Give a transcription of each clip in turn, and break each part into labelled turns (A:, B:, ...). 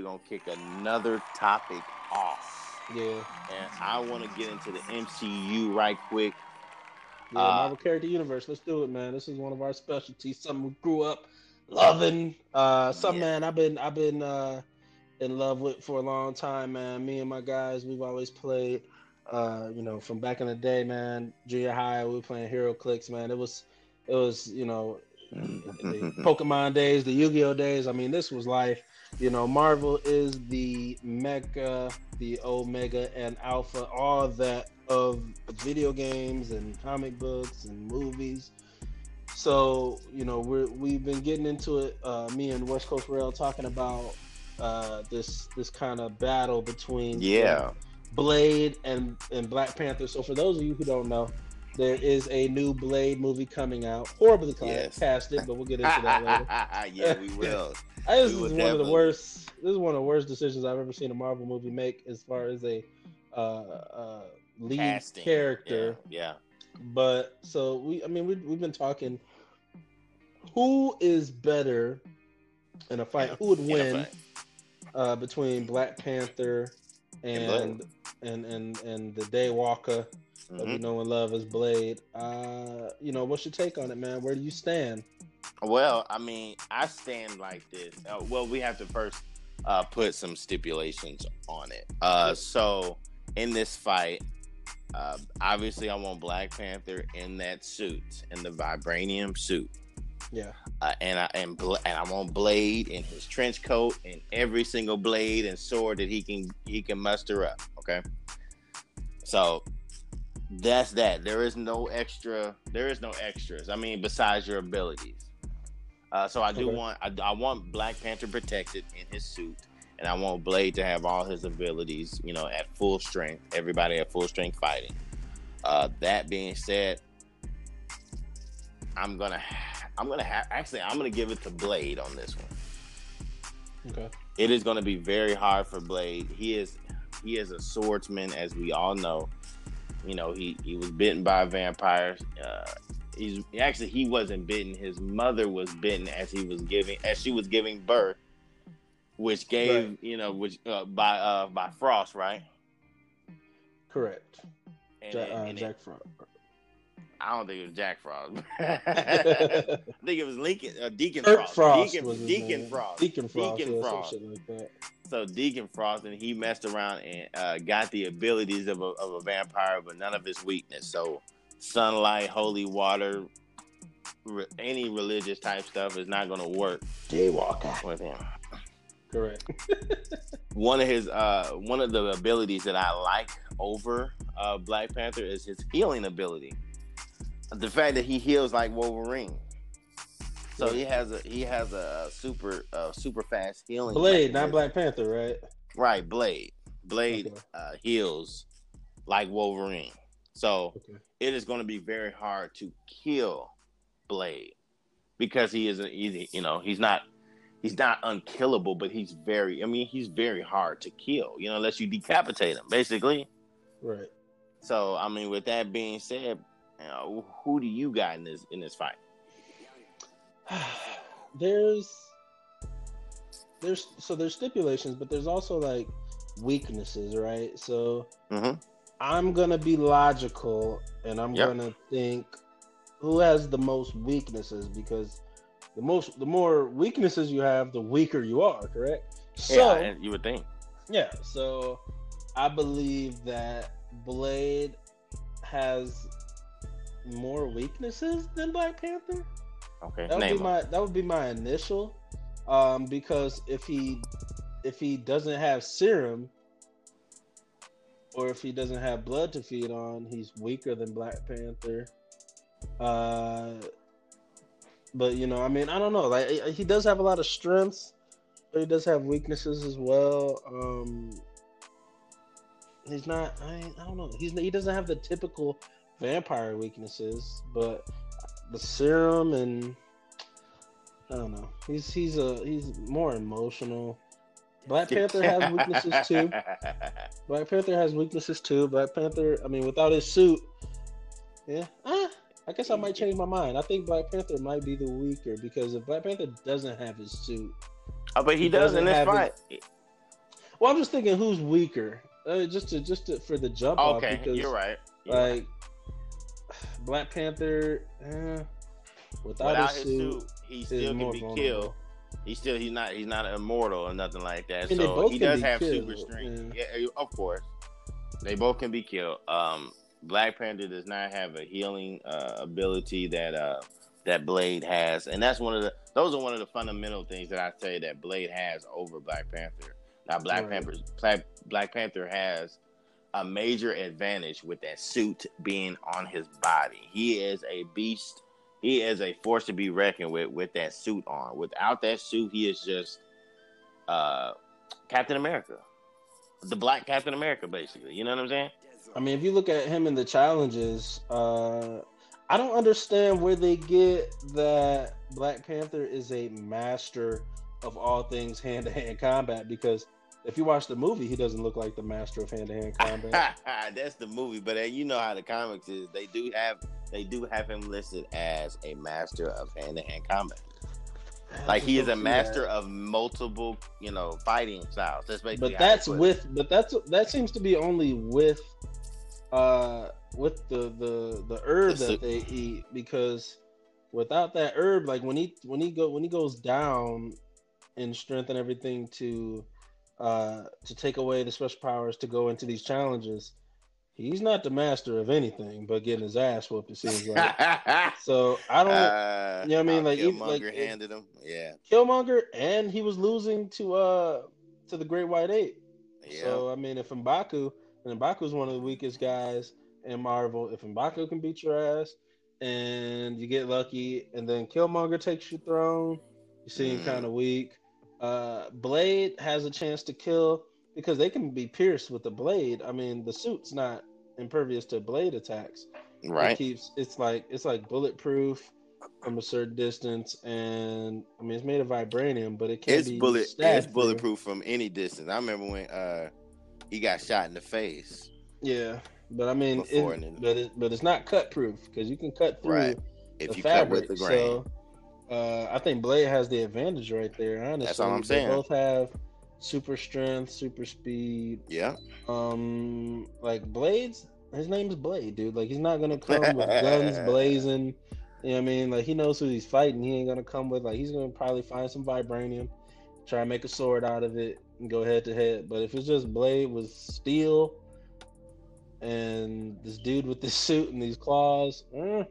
A: gonna kick another topic off,
B: Yeah.
A: and I want to get into the MCU right quick.
B: Yeah,
A: Uh,
B: Marvel Character Universe. Let's do it, man. This is one of our specialties. Something we grew up loving. Something,
A: yeah,
B: man. I've been in love with for a long time, man. Me and my guys, we've always played. From back in the day, man. Junior high, we were playing Hero Clicks, man. It was the Pokemon days, the Yu-Gi-Oh days. I mean, this was life. Marvel is the mecca, the omega and alpha, all that of video games and comic books and movies. So, we've been getting into it. Me and West Coast Rail talking about this kind of battle between
A: yeah,
B: Blade and Black Panther. So for those of you who don't know, there is a new Blade movie coming out. Horribly
A: yes,
B: casted, but we'll get into that later.
A: yeah, we will.
B: This
A: We will
B: is one of the
A: definitely.
B: worst. This is one of the worst decisions I've ever seen a Marvel movie make, as far as a lead
A: Casting. Yeah,
B: character.
A: yeah.
B: But so we've been talking. Who is better in a fight? Who would
A: In a
B: win
A: fact,
B: between Black Panther
A: and Blade.
B: and and the Daywalker that we
A: Hmm.
B: know and love as Blade? What's your take on it, man? Where do you stand?
A: Well, I mean, I stand like this. Well, we have to first put some stipulations on it.
B: Yep.
A: So in this fight, obviously, I want Black Panther in that suit, in the vibranium suit.
B: Yeah.
A: And I want Blade in his trench coat and every single blade and sword that he can muster up. Okay, so that's that. There is no extra. There is no extras. I mean, besides your abilities. So I do
B: Okay.
A: want I want Black Panther protected in his suit, and I want Blade to have all his abilities, at full strength. Everybody at full strength fighting. That being said, I'm gonna give it to Blade on this one.
B: Okay.
A: It is gonna be very hard for Blade. He is a swordsman, as we all know. He was bitten by vampires. He wasn't bitten. His mother was bitten as she was giving birth, which
B: Right.
A: gave by Frost, right?
B: Correct.
A: And
B: Jack Frost.
A: I don't think it was Jack Frost. I think it was Deacon
B: Kurt
A: Frost.
B: Frost was his
A: Deacon
B: name.
A: Frost.
B: Deacon Frost,
A: Deacon
B: yeah, some
A: Frost.
B: shit like that.
A: So Deacon Frost, and he messed around and got the abilities of a vampire, but none of his weakness. So sunlight, holy water, any religious type stuff is not going to work
B: Daywalker.
A: with him.
B: Correct.
A: One of the abilities that I like over Black Panther is his healing ability. The fact that he heals like Wolverine. So
B: Right.
A: he has a super fast healing
B: Blade, not
A: mechanism.
B: Black Panther, right?
A: Right, Blade. Blade
B: Okay.
A: heals like Wolverine. So
B: Okay.
A: it is going to be very hard to kill Blade because he's not unkillable, but he's very hard to kill, unless you decapitate him, basically.
B: Right.
A: So I mean, with that being said, who do you got in this fight?
B: there's there's stipulations, but there's also like weaknesses, right? So
A: Mm-hmm.
B: I'm gonna be logical, and I'm
A: Yep.
B: gonna think who has the most weaknesses, because the more weaknesses you have, the weaker you are. Correct.
A: Yeah,
B: So
A: and you would think.
B: yeah, so I believe that Blade has more weaknesses than Black Panther.
A: Okay,
B: That would be
A: name him.
B: my initial, because if he doesn't have serum, or if he doesn't have blood to feed on, he's weaker than Black Panther. Uh, but I mean, I don't know. Like, he does have a lot of strengths, but he does have weaknesses as well. He's not. I don't know. He doesn't have the typical vampire weaknesses, but the serum, and I don't know. He's more emotional. Black Panther has weaknesses too. Black Panther has weaknesses too. Black Panther, I mean, without his suit, yeah. I guess I might change my mind. I think Black Panther might be the weaker, because if Black Panther doesn't have his suit,
A: Oh, but he
B: he
A: does in
B: doesn't
A: this
B: have his.
A: fight.
B: Well, I'm just thinking who's weaker, for the jump off
A: Okay, you're
B: because
A: right. You're right.
B: like Black Panther, without his
A: Without his
B: suit,
A: suit, he
B: is
A: still can
B: more
A: be killed.
B: vulnerable.
A: He's not immortal or nothing like
B: I
A: that.
B: mean, they
A: So
B: both
A: he
B: can
A: does
B: be
A: have super
B: killed.
A: strength.
B: Yeah.
A: Yeah, of course. They both can be killed. Black Panther does not have a healing ability that Blade has, and that's one of the those are one of the fundamental things that I say that Blade has over Black Panther. Now,
B: Right.
A: Black Panther has a major advantage with that suit being on his body. He is a beast. He is a force to be reckoned with that suit on. Without that suit, he is just uh, Captain America, the Black Captain America, basically. You know what I'm saying?
B: I mean, if you look at him in the challenges, I don't understand where they get that Black Panther is a master of all things hand to hand combat because if you watch the movie, he doesn't look like the master of hand to hand combat.
A: That's the movie, but you know how the comics is. They do have him listed as a master of hand to hand combat.
B: I
A: Like
B: just
A: he is
B: don't
A: a
B: see that.
A: master of multiple, fighting styles. That's basically
B: But
A: how they
B: that's
A: put it.
B: with, but that seems to be only with the
A: The
B: herb that
A: suit.
B: they eat because without that herb, like when he goes down in strength and everything to take away the special powers to go into these challenges, he's not the master of anything but getting his ass whooped. It seems like. So I don't, you know what I mean?
A: How
B: Like even like
A: Killmonger
B: if
A: handed him. Yeah,
B: Killmonger and he was losing to the Great White Ape.
A: yeah.
B: So I mean, if M'Baku and M'Baku is one of the weakest guys in Marvel, if M'Baku can beat your ass and you get lucky, and then Killmonger takes your throne, you seem kind
A: Mm,
B: of weak. Blade has a chance to kill because they can be pierced with the blade. I mean, the suit's not impervious to blade attacks.
A: right.
B: It's like bulletproof from a certain distance, and I mean it's made of vibranium, but it can't be
A: It's
B: stabbed through.
A: bulletproof from any distance. I remember when he got shot in the face
B: Yeah, but I mean
A: before, and then
B: but it's not cut proof because you can cut
A: right.
B: through the
A: If you cut with the
B: fabric.
A: grain,
B: So I think Blade has the advantage right there.
A: that's all
B: Honestly,
A: I'm
B: they
A: saying.
B: both have super strength, super speed.
A: Yeah.
B: Like Blades, his name is Blade, dude. Like he's not gonna come with guns blazing. You know what I mean? Like he knows who he's fighting. He ain't gonna come with like he's gonna probably find some vibranium, try and make a sword out of it, and go head to head. But if it's just Blade with steel and this dude with this suit and these claws,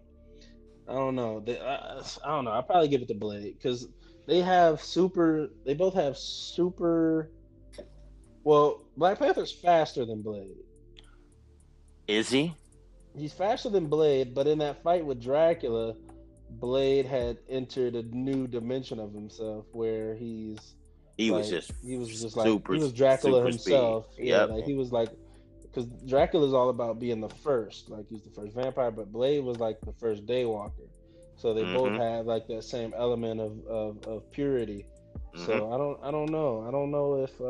B: I don't know. I don't know. I'll probably give it to Blade because they have super. They both have super. Well, Black Panther's faster than Blade.
A: Is he?
B: He's faster than Blade, but in that fight with Dracula, Blade had entered a new dimension of himself where
A: He was just
B: he was just like
A: super
B: he was Dracula
A: super speed.
B: himself. Yeah,
A: Yep.
B: like he was like because Dracula's all about being the first, like he's the first vampire, but Blade was like the first Daywalker. So they both
A: Mm-hmm.
B: had like that same element of purity.
A: Mm-hmm.
B: So I don't know. I don't know if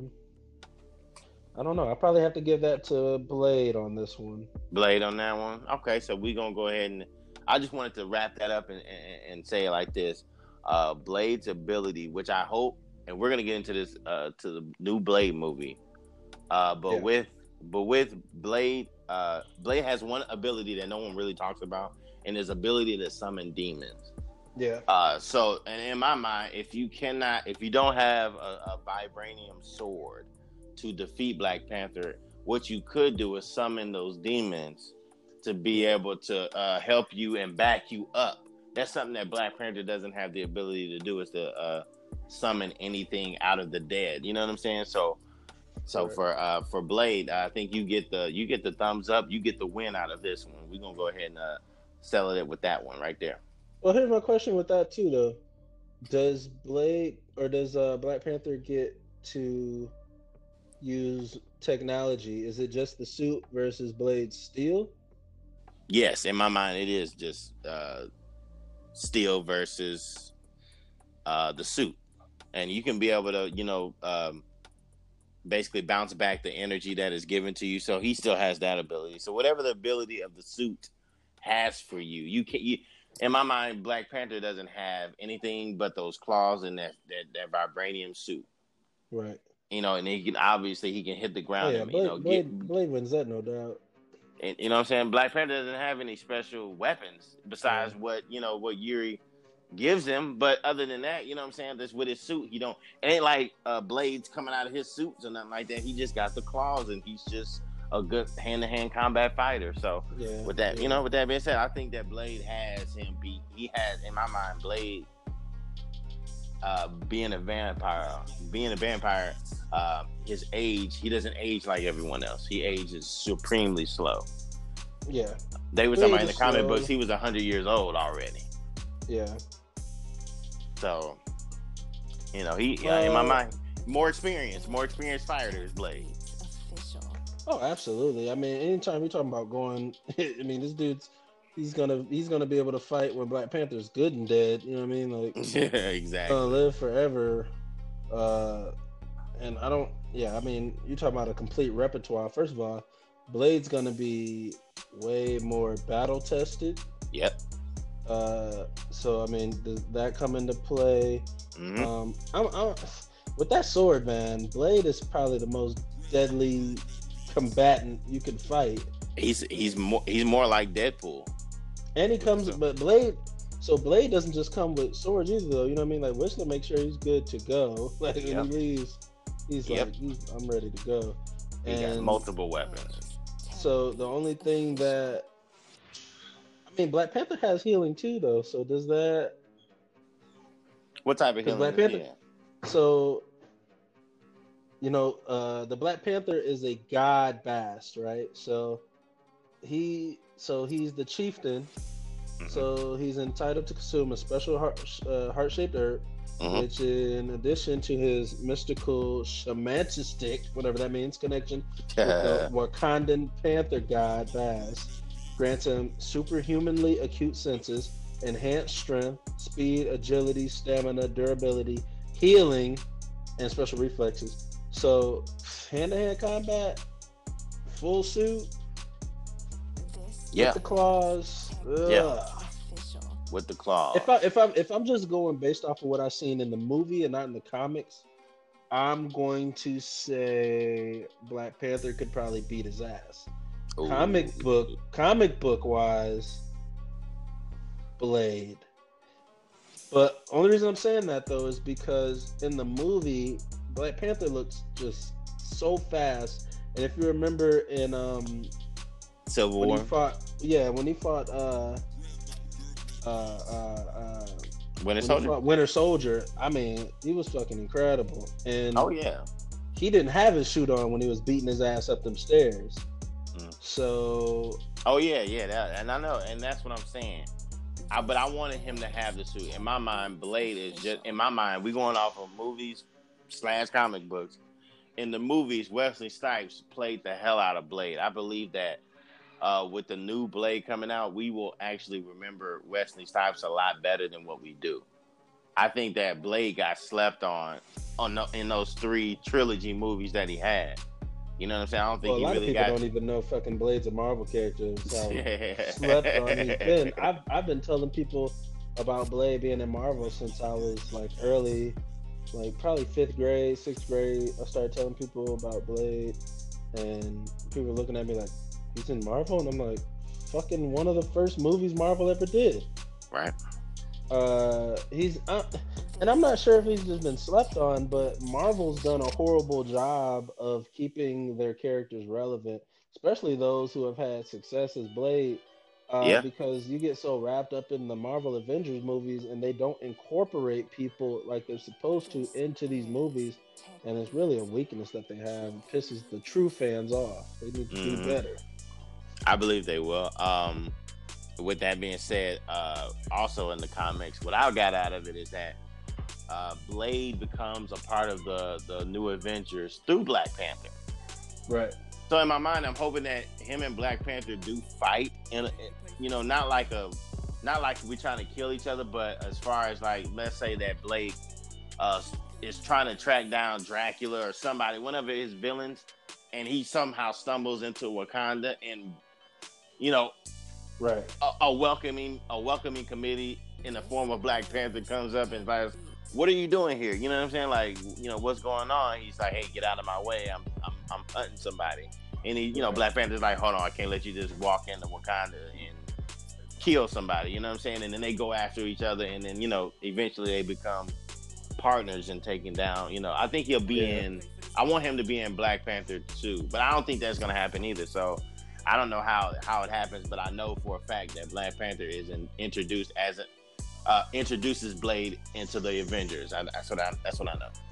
B: I don't know. I probably have to give that to Blade on this one.
A: Blade on that one. Okay, so we gonna go ahead and I just wanted to wrap that up and say it like this. Blade's ability, which I hope, and we're gonna get into this to the new Blade movie. But
B: Yeah.
A: with Blade, Blade has one ability that no one really talks about, and his ability to summon demons.
B: Yeah.
A: So, and in my mind, if you don't have a vibranium sword to defeat Black Panther, what you could do is summon those demons to be able to help you and back you up. That's something that Black Panther doesn't have the ability to do, is to summon anything out of the dead. You know what I'm saying? So
B: Right.
A: for Blade, I think you get the thumbs up. You get the win out of this one. We're gonna go ahead and settle it with that one right there.
B: Well, here's my question with that too, though. Does Blade or does Black Panther get to use technology? Is it just the suit versus Blade's steel?
A: Yes, in my mind, it is just steel versus the suit, and you can be able to, basically bounce back the energy that is given to you. So he still has that ability. So whatever the ability of the suit has for you, you can. In my mind, Black Panther doesn't have anything but those claws and that vibranium suit.
B: Right.
A: and he can hit the
B: Oh
A: ground
B: yeah,
A: and
B: Blade wins that, no doubt.
A: and you know what I'm saying. Black Panther doesn't have any special weapons
B: Yeah,
A: besides what Yuri gives him. But other than that, you know what I'm saying. That's with his suit. He don't. It ain't like blades coming out of his suits or nothing like that. He just got the claws, and he's just a good hand-to-hand combat fighter. So
B: yeah,
A: with that,
B: yeah.
A: with that being said, I think that Blade has him beat. He has, in my mind, Blade being a vampire. His age, he doesn't age like everyone else. He ages supremely slow.
B: Yeah.
A: They were talking
B: Blade
A: about in the
B: is
A: comic
B: slow.
A: books, he was 100 years old already.
B: Yeah.
A: So, he in my
B: Uh
A: mind, more experienced fighters, Blade.
B: oh, absolutely. I mean, anytime you're talking about going, I mean, this dude's he's gonna be able to fight when Black Panther's good and dead. You know what I mean? Like,
A: Yeah,
B: gonna
A: exactly.
B: live forever. Uh, and I don't. Yeah, I mean, you're talking about a complete repertoire. First of all, Blade's gonna be way more battle tested.
A: Yep.
B: So I mean, does that come into play?
A: Hmm.
B: I'm with that sword, man. Blade is probably the most deadly combatant you can fight,
A: He's more like Deadpool
B: and he
A: with
B: comes.
A: the
B: But Blade, so Blade doesn't just come with swords either, though. You know what I mean? Like Whistler makes sure he's good to go. Like when he
A: Yep.
B: leaves, he's
A: Yep.
B: like, I'm ready to go.
A: He got
B: And
A: multiple weapons.
B: so the only thing that I mean, Black Panther has healing too, though. So does that?
A: What type of
B: Because
A: healing
B: Black
A: does he
B: Panther.
A: have?
B: So the Black Panther is a god bast, right? So he's the chieftain.
A: Hmm.
B: So he's entitled to consume a special heart-shaped herb,
A: Hmm.
B: which, in addition to his mystical shamanistic, whatever that means, connection with the Wakandan Panther god Baz, grants him superhumanly acute senses, enhanced strength, speed, agility, stamina, durability, healing, and special reflexes. So hand-to-hand combat, full suit with
A: Yeah.
B: the claws.
A: Yeah.
B: Ugh.
A: With the
B: If I
A: claws.
B: if I'm just going based off of what I've seen in the movie and not in the comics, I'm going to say Black Panther could probably beat his ass.
A: Ooh.
B: Comic book wise, Blade. But only reason I'm saying that though is because in the movie, Black Panther looks just so fast. And if you remember in
A: Civil
B: when he
A: War.
B: fought, yeah, uh, uh, uh,
A: Winter
B: when he
A: Soldier.
B: fought Winter Soldier, I mean, he was fucking incredible.
A: Oh
B: And
A: yeah.
B: he didn't have his suit on when he was beating his ass up them stairs.
A: Mm.
B: So
A: Oh yeah, yeah. And I know, and that's what I'm saying. But I wanted him to have the suit. In my mind, Blade is just in my mind. We going off of movies / comic books. In the movies, Wesley Snipes played the hell out of Blade. I believe that with the new Blade coming out, we will actually remember Wesley Snipes a lot better than what we do. I think that Blade got slept in those 3 trilogy movies that he had. You know what I'm saying? I don't think
B: well, a
A: he
B: lot of
A: really
B: people
A: got.
B: don't even know fucking Blade's a Marvel character. That's how slept on he's been.
A: Yeah.
B: I've been telling people about Blade being in Marvel since I was like early, like probably fifth grade, sixth grade. I started telling people about Blade, and people were looking at me like, "He's in Marvel," and I'm like, "Fucking one of the first movies Marvel ever did."
A: Right.
B: He's and I'm not sure if he's just been slept on, but Marvel's done a horrible job of keeping their characters relevant, especially those who have had success as Blade.
A: Yeah.
B: Because you get so wrapped up in the Marvel Avengers movies and they don't incorporate people like they're supposed to into these movies, and it's really a weakness that they have. It pisses the true fans off. They need to do
A: Hmm.
B: better.
A: I believe they will. With that being said, also in the comics, what I got out of it is that Blade becomes a part of the new Avengers through Black Panther.
B: Right.
A: So in my mind, I'm hoping that him and Black Panther do fight, and not like we trying to kill each other, but as far as like, let's say that Blade uh, is trying to track down Dracula or somebody, one of his villains, and he somehow stumbles into Wakanda, and you know
B: Right.
A: a welcoming committee in the form of Black Panther comes up and invites. what are you doing here? You know what I'm saying? Like, what's going on? He's like, hey, get out of my way. I'm hunting somebody. And he,
B: Right.
A: Black Panther's like, hold on, I can't let you just walk into Wakanda and kill somebody. You know what I'm saying? And then they go after each other, and then eventually they become partners in taking down. I think he'll be
B: Yeah.
A: in. I want him to be in Black Panther 2, but I don't think that's gonna happen either. So I don't know how it happens, but I know for a fact that Black Panther is introduced as a introduces Blade into the Avengers. That's what I know.